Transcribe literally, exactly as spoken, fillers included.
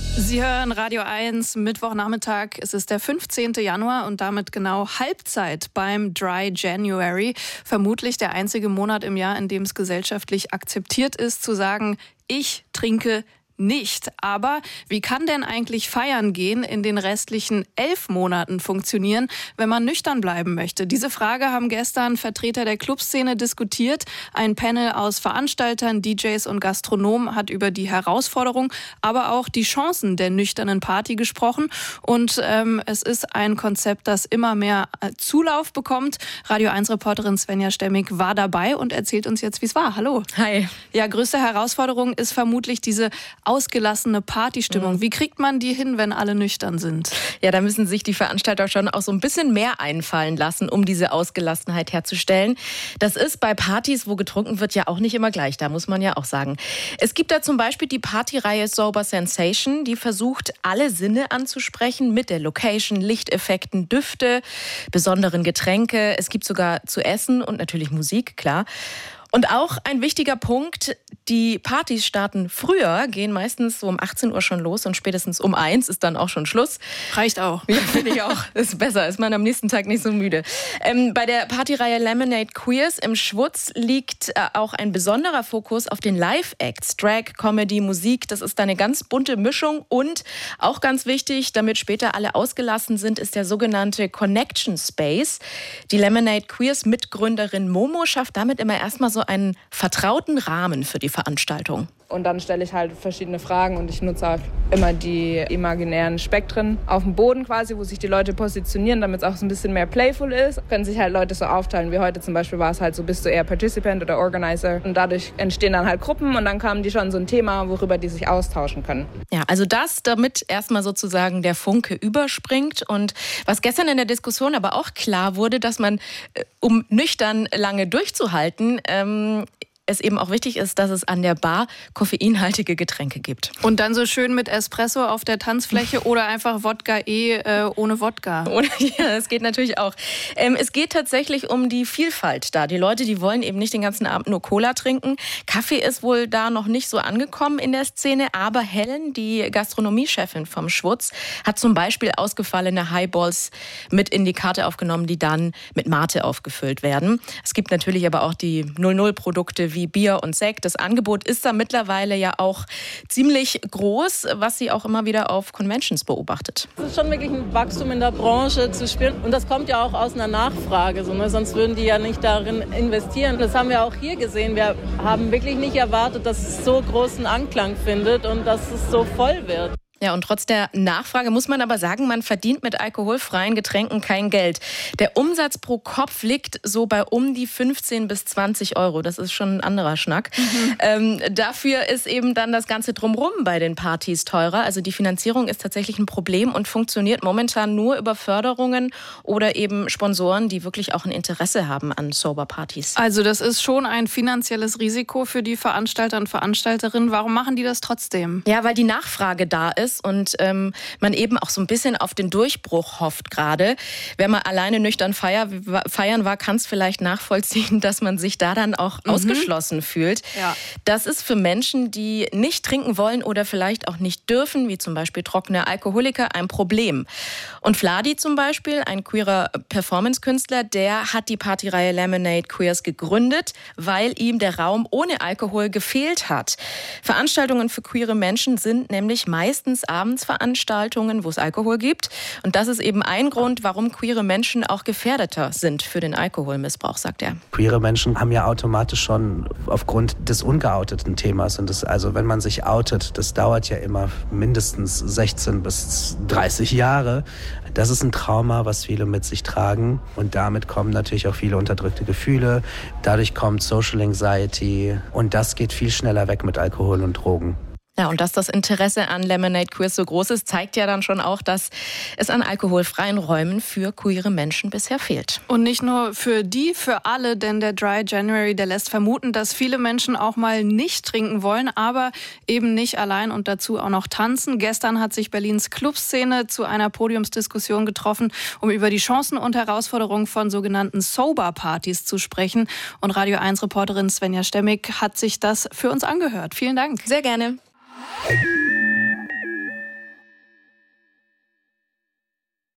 Sie hören Radio eins, Mittwochnachmittag. Es ist der fünfzehnten Januar und damit genau Halbzeit beim Dry January. Vermutlich der einzige Monat im Jahr, in dem es gesellschaftlich akzeptiert ist, zu sagen, ich trinke nicht. Aber wie kann denn eigentlich Feiern gehen in den restlichen elf Monaten funktionieren, wenn man nüchtern bleiben möchte? Diese Frage haben gestern Vertreter der Clubszene diskutiert. Ein Panel aus Veranstaltern, D Js und Gastronomen hat über die Herausforderung, aber auch die Chancen der nüchternen Party gesprochen. Und ähm, es ist ein Konzept, das immer mehr Zulauf bekommt. Radio eins Reporterin Svenja Stemmig war dabei und erzählt uns jetzt, wie es war. Hallo. Hi. Ja, größte Herausforderung ist vermutlich diese ausgelassene Partystimmung. Mhm. Wie kriegt man die hin, wenn alle nüchtern sind? Ja, da müssen sich die Veranstalter schon auch so ein bisschen mehr einfallen lassen, um diese Ausgelassenheit herzustellen. Das ist bei Partys, wo getrunken wird, ja auch nicht immer gleich. Da muss man ja auch sagen. Es gibt da zum Beispiel die Partyreihe Sober Sensation, die versucht, alle Sinne anzusprechen mit der Location, Lichteffekten, Düfte, besonderen Getränke. Es gibt sogar zu essen und natürlich Musik, klar. Und auch ein wichtiger Punkt, die Partys starten früher, gehen meistens so um achtzehn Uhr schon los und spätestens um eins ist dann auch schon Schluss. Reicht auch. Ja, finde ich auch. Ist besser, ist man am nächsten Tag nicht so müde. Ähm, bei der Partyreihe Lemonade Queers im Schwutz liegt äh, auch ein besonderer Fokus auf den Live-Acts. Drag, Comedy, Musik, das ist eine ganz bunte Mischung. Und auch ganz wichtig, damit später alle ausgelassen sind, ist der sogenannte Connection Space. Die Lemonade Queers Mitgründerin Momo schafft damit immer erstmal so einen vertrauten Rahmen für die Veranstaltung. Und dann stelle ich halt verschiedene Fragen und ich nutze auch immer die imaginären Spektren auf dem Boden quasi, wo sich die Leute positionieren, damit es auch so ein bisschen mehr playful ist. Können sich halt Leute so aufteilen, wie heute zum Beispiel war es halt so, bist du eher Participant oder Organizer. Und dadurch entstehen dann halt Gruppen und dann kamen die schon so ein Thema, worüber die sich austauschen können. Ja, also das, damit erstmal sozusagen der Funke überspringt. Und was gestern in der Diskussion aber auch klar wurde, dass man, um nüchtern lange durchzuhalten, ähm, es eben auch wichtig ist, dass es an der Bar koffeinhaltige Getränke gibt. Und dann so schön mit Espresso auf der Tanzfläche oder einfach Wodka eh äh, ohne Wodka. Oder, ja, das geht natürlich auch. Ähm, es geht tatsächlich um die Vielfalt da. Die Leute, die wollen eben nicht den ganzen Abend nur Cola trinken. Kaffee ist wohl da noch nicht so angekommen in der Szene, aber Helen, die Gastronomiechefin vom Schwutz, hat zum Beispiel ausgefallene Highballs mit in die Karte aufgenommen, die dann mit Mate aufgefüllt werden. Es gibt natürlich aber auch die null null Produkte wie Bier und Sekt. Das Angebot ist da mittlerweile ja auch ziemlich groß, was sie auch immer wieder auf Conventions beobachtet. Es ist schon wirklich ein Wachstum in der Branche zu spüren. Und das kommt ja auch aus einer Nachfrage. So, ne? Sonst würden die ja nicht darin investieren. Das haben wir auch hier gesehen. Wir haben wirklich nicht erwartet, dass es so großen Anklang findet und dass es so voll wird. Ja, und trotz der Nachfrage muss man aber sagen, man verdient mit alkoholfreien Getränken kein Geld. Der Umsatz pro Kopf liegt so bei um die fünfzehn bis zwanzig Euro. Das ist schon ein anderer Schnack. Mhm. Ähm, dafür ist eben dann das Ganze drumherum bei den Partys teurer. Also die Finanzierung ist tatsächlich ein Problem und funktioniert momentan nur über Förderungen oder eben Sponsoren, die wirklich auch ein Interesse haben an Sober-Partys. Also das ist schon ein finanzielles Risiko für die Veranstalter und Veranstalterinnen. Warum machen die das trotzdem? Ja, weil die Nachfrage da ist. Und ähm, man eben auch so ein bisschen auf den Durchbruch hofft gerade. Wenn man alleine nüchtern feier, feiern war, kann es vielleicht nachvollziehen, dass man sich da dann auch mhm. ausgeschlossen fühlt. Ja. Das ist für Menschen, die nicht trinken wollen oder vielleicht auch nicht dürfen, wie zum Beispiel trockene Alkoholiker, ein Problem. Und Vladi zum Beispiel, ein queerer Performance-Künstler, der hat die Partyreihe Lemonade Queers gegründet, weil ihm der Raum ohne Alkohol gefehlt hat. Veranstaltungen für queere Menschen sind nämlich meistens Abendsveranstaltungen, wo es Alkohol gibt. Und das ist eben ein Grund, warum queere Menschen auch gefährdeter sind für den Alkoholmissbrauch, sagt er. Queere Menschen haben ja automatisch schon aufgrund des ungeouteten Themas, und das, also wenn man sich outet, das dauert ja immer mindestens sechzehn bis dreißig Jahre. Das ist ein Trauma, was viele mit sich tragen. Und damit kommen natürlich auch viele unterdrückte Gefühle. Dadurch kommt Social Anxiety. Und das geht viel schneller weg mit Alkohol und Drogen. Ja, und dass das Interesse an Lemonade Queers so groß ist, zeigt ja dann schon auch, dass es an alkoholfreien Räumen für queere Menschen bisher fehlt. Und nicht nur für die, für alle, denn der Dry January, der lässt vermuten, dass viele Menschen auch mal nicht trinken wollen, aber eben nicht allein und dazu auch noch tanzen. Gestern hat sich Berlins Clubszene zu einer Podiumsdiskussion getroffen, um über die Chancen und Herausforderungen von sogenannten Sober-Partys zu sprechen. Und Radio eins Reporterin Svenja Stemmig hat sich das für uns angehört. Vielen Dank. Sehr gerne.